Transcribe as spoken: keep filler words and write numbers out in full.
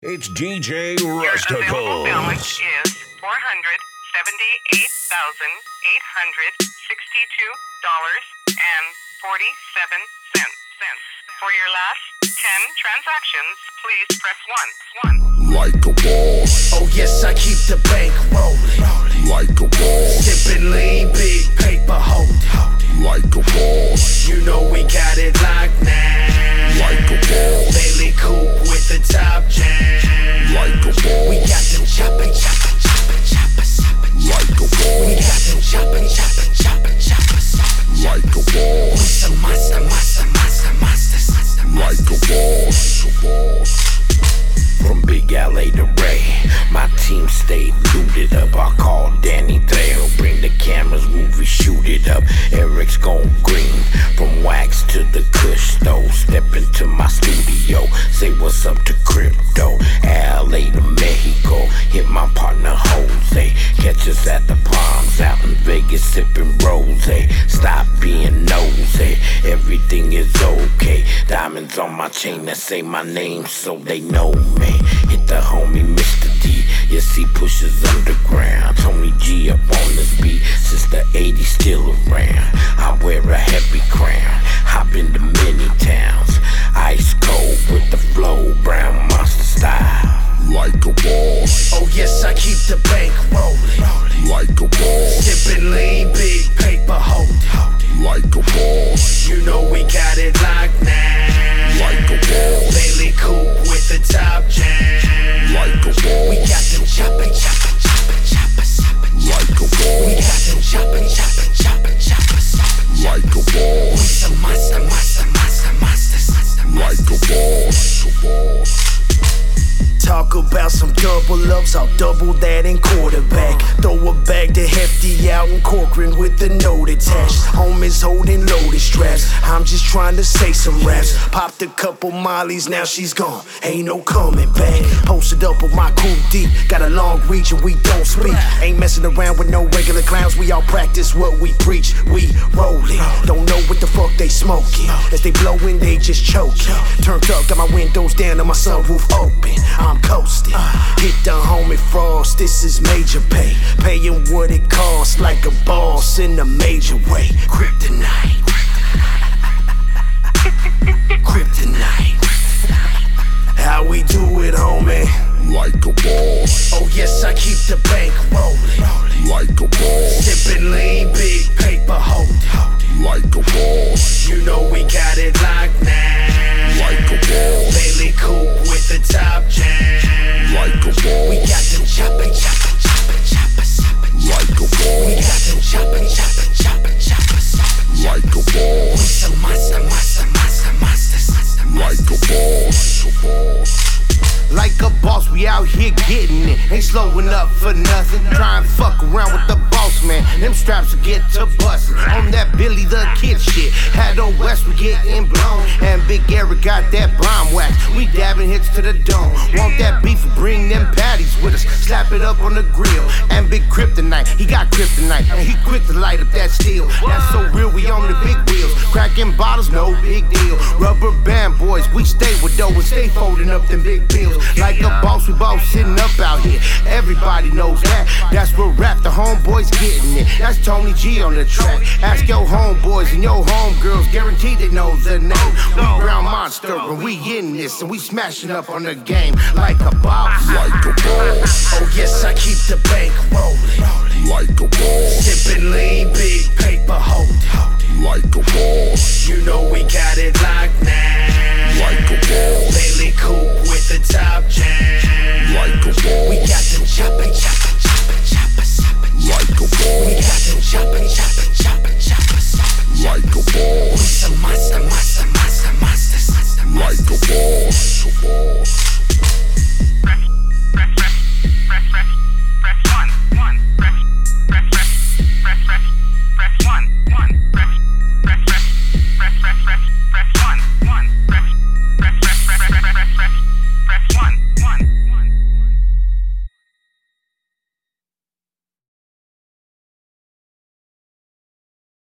It's D J Your available balance Rusticles. is four hundred seventy-eight thousand eight hundred sixty-two dollars and forty-seven cents. For your last ten transactions, please press one. One. Like a boss, Oh yes, I keep the bank rolling. like a boss, Sippin' lean, big paper holding. like a boss, You know we got it locked now. like a boss, Bailey coupe with the top jam. like a We boss, got them choppin', choppin', choppin', choppin', choppin'. like a We boss, got them choppin', choppin', choppin', choppin', choppin'. like a boss, Some monster, monster, monster, monster, monster, like a boss, a boss. From Big L A to Ray, my team stayed looted up. I called Danny Trejo, bring the cameras, movie, shoot it up. Eric's gone green, from wax to the kush though. Step into my studio, say what's up to crypto. L A to Mexico, hit my partner Jose. Catch us at the Palms, out in Vegas sipping rose. Stop being nosy, everything is okay. Diamonds on my chain that say my name so they know me. Hit the homie Mister D, yes he pushes underground. Tony G up on this beat since the eighties, still around. I wear a heavy crown, hop into many towns. Ice cold with the flow, brown monster style. Like a boss, Oh yes, I keep the bank rolling. like a boss, Sippin' lean, big paper holding. like a boss, You know we got it locked now. like a boss, Bailey coupe with the top jam. like a We got boss, them choppin', choppin', choppin', choppin', choppin'. like a We got boss, them choppin', choppin', choppin', choppin', choppin'. like a boss, Some monster, monster, monster, monster, monster, like a boss, a boss. Talk about some double ups, I'll double that in quarterback. Throw a bag to Hefty out in Corcoran with the note attached. Homies holding loaded straps, I'm just trying to say some raps. Popped a couple mollies, now she's gone, ain't no coming back. Posted up with my crew deep, got a long reach and we don't speak. Ain't messing around with no regular clowns, we all practice what we preach. We rollin', don't know what the fuck they smoking. As they blowin', they just choking. Turned up, got my windows down and my sunroof open. I'm coasting, hit the homie Frost, this is major pay. Paying what it costs like a boss in a major way. Kryptonite, Kryptonite. How we do it, homie? Like a boss, Oh yes, I keep the bank rolling. like a boss, Sippin' lean, big paper holding. like a boss, You know we got it locked now. like a boss, Bailey coupe with the top jam. like a We got boss, them choppin', choppin', choppin', choppin', choppin'. like a We got boss, them choppin', choppin', choppin', choppin', choppin'. like a boss, Some monster, monster, monster, monster, monster, like a boss, a boss. Like a boss, we out here getting it. Ain't slowing up for nothing. Try and fuck around with the boss, man. Them straps will get to bustin'. On that Billy the Kid shit. Had on West, we getting blown. And Big Eric got that bomb wax. We dabbing hits to the dome. Want that beef, bring them patties with us. Slap it up on the grill. And Big Kryptonite, he got kryptonite. And he quick to light up that steel. That's so real, we on the big wheels. Cracking bottles, no big deal. Rubber band boys, we stay with dough and stay folding up them big bills. Like a boss, we both sitting up out here. Everybody knows that. That's where rap, the homeboys getting it. That's Tony G on the track. Ask your homeboys and your homegirls, guaranteed they know the name. We Brown Monster and we in this and we smashing up on the game like a boss. Like a boss, Oh yes, I keep the bank rolling. like a boss, Sippin' lean, big paper holding. like a boss, You know we got it locked now. like a